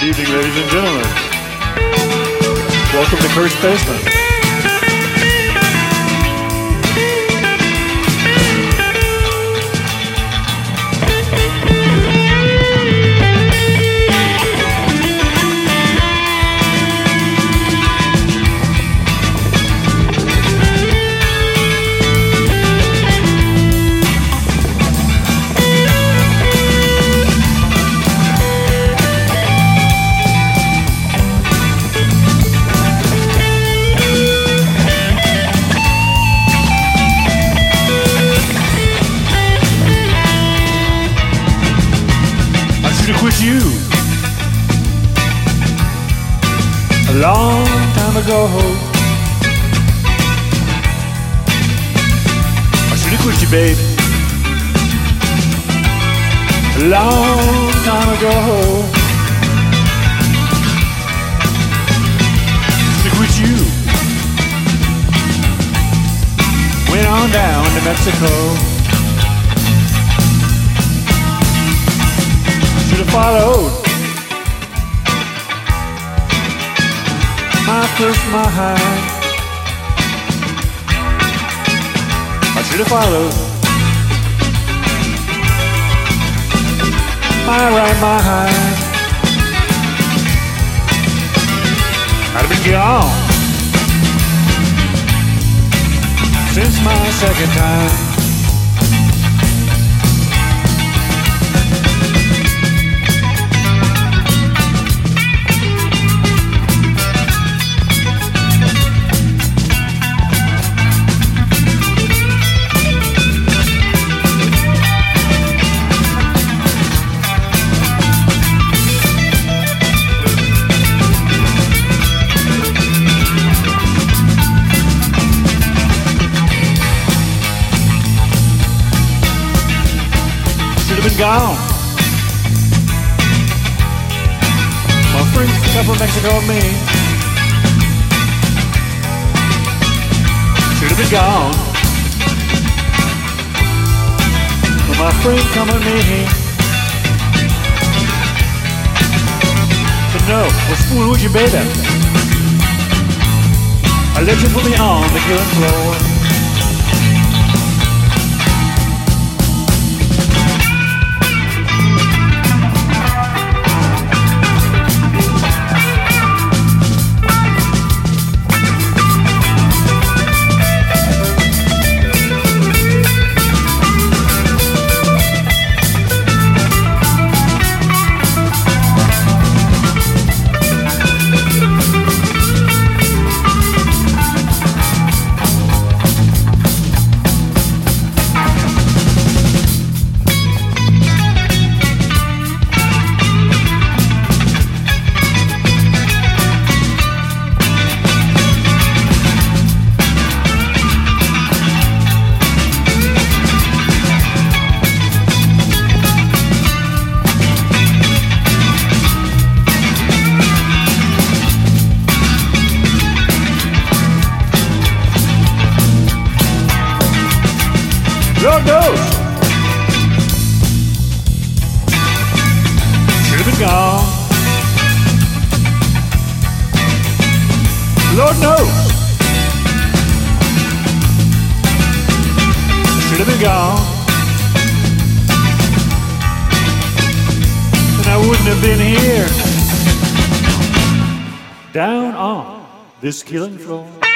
evening, ladies and gentlemen. Welcome to Cursed Basement. Quit you a long time ago. I should have quit you, babe, a long time ago. Should have quit you. Went on down to Mexico. Followed my first mind. I should have followed my right mind. I'd have been gone since my second time. Been gone. My friends come from Mexico and me. Should have been gone. But my friend come with me. But no, what spoon would you bet at? I let you put me on the killing floor. Lord knows, should have been gone. Lord knows, should have been gone. And I wouldn't have been here, down on this killing floor.